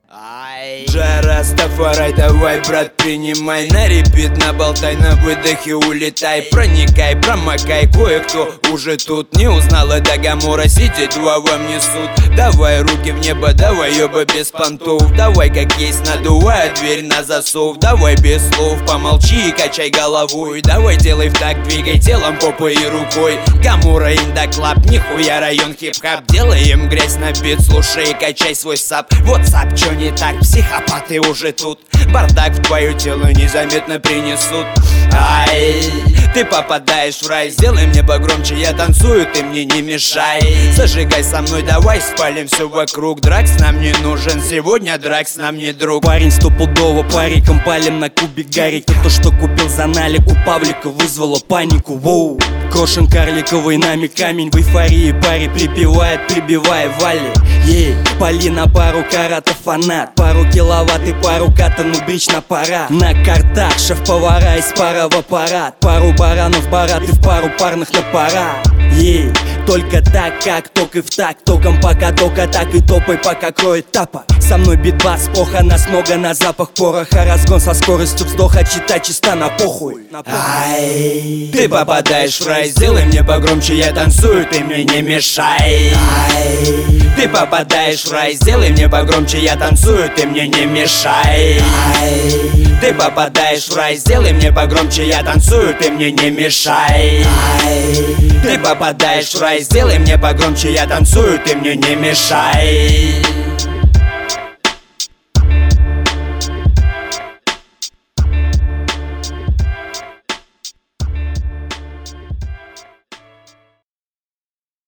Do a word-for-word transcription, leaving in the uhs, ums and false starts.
Джа Растафарай, давай, брат, принимай на репит, наболтай, на выдохе улетай. Проникай, промокай, кое-кто уже тут не узнал, это Гамора, сидеть два вам несут. Давай руки в небо, давай ёба без понтов. Давай как есть, надувай дверь на засов. Давай без слов, помолчи и качай головой. Давай делай в так, двигай телом, попой и рукой. Гамора, индаклаб, нихуя район хип-хап. Делаем грязь на бит, слушай и качай свой сап. Вот сап, чё не так, психопаты уже тут. Бардак в твое тело незаметно принесут. Ай, ты попадаешь в рай, сделай мне погромче, я танцую, ты мне не мешай. Зажигай со мной, давай спалим все вокруг. Дракс нам не нужен, сегодня дракс нам не друг. Парень стопудово париком палим на кубик Гарри. То, что купил за налик у Павлика, вызвало панику. Воу. Крошен карликовый, нами камень в эйфории паре припевает, прибивая вали. Ей, пали на пару каратов фанат. Пару киловатт и пару ката, ну брич на пора. На картах шеф-повара из пара в аппарат. Пару баранов барат и в пару парных на пора. Ей, только так, как ток и в так. Током пока только так и топай, пока кроет тапа. Со мной битбас, плохо нас много на запах пороха. Разгон со скоростью вздоха, чита чисто на похуй. Ай, ты попадаешь в рай, сделай мне погромче, я танцую, ты мне не мешай. Ай, ты попадаешь в рай, сделай мне погромче, я танцую, ты мне не мешай. Ай, ты попадаешь в рай, сделай мне погромче, я танцую, ты мне не мешай. Ай, ты попадаешь в рай, сделай мне погромче, я танцую, ты мне не мешай.